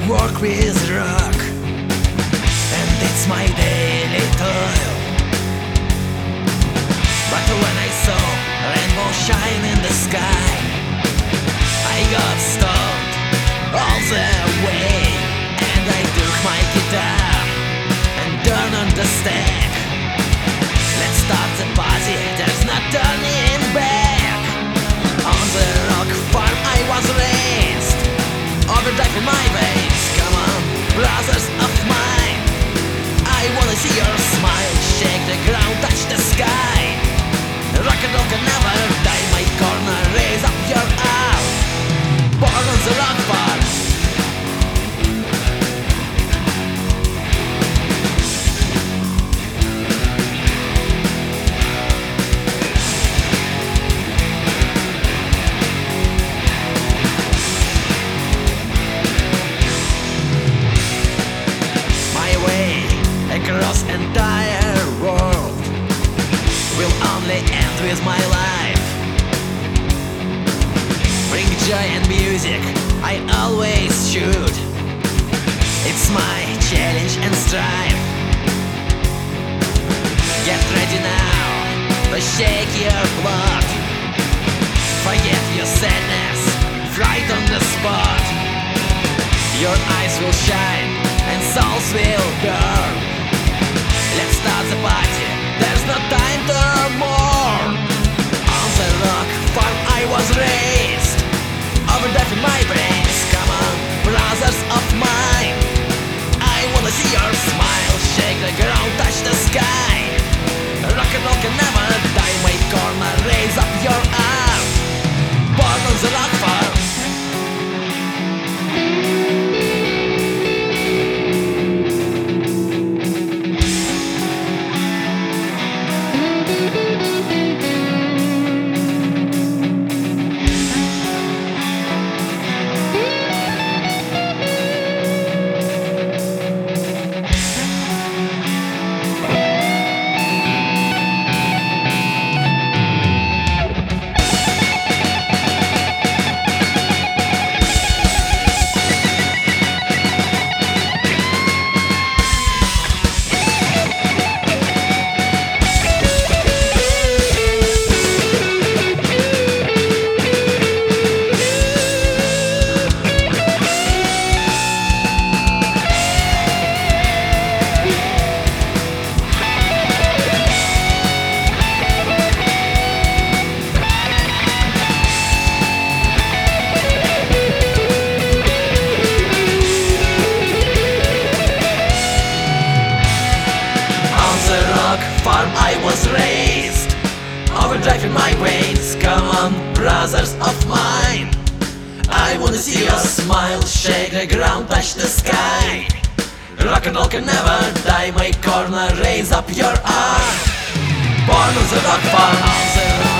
work with rock, and it's my daily toil. But when I saw a rainbow shine in the sky, I got stoned all the way, and I took my guitar and turned on the stack. Let's start the party, there's no turning back. On the rock farm I was raised, overdrive in my veins. Come on, brothers of mine, I wanna see your smile. Shake the ground, touch the sky. Rock and roll can never die. My corner, raise up your arm. Born on the rock farm. Across entire world will only end with my life. Bring joy and music, I always should. It's my challenge and strive. Get ready now to shake your blood. Forget your sadness, fright on the spot. Your eyes will shine and souls will burn. Let's start the party, there's no time to mourn. On the rock farm I was raised, overdrive in my brains. Come on, brothers of mine, I wanna see your smile. Shake the ground, touch the sky. Rock and roll can never die. My corner, raise up your arm. Born on the rock farm. Farm I was raised, overdrive in my veins. Come on, brothers of mine, I wanna see your smile. Shake the ground, touch the sky. Rock and roll can never die. My corner, raise up your arm. Born on the rock farm, on the rock.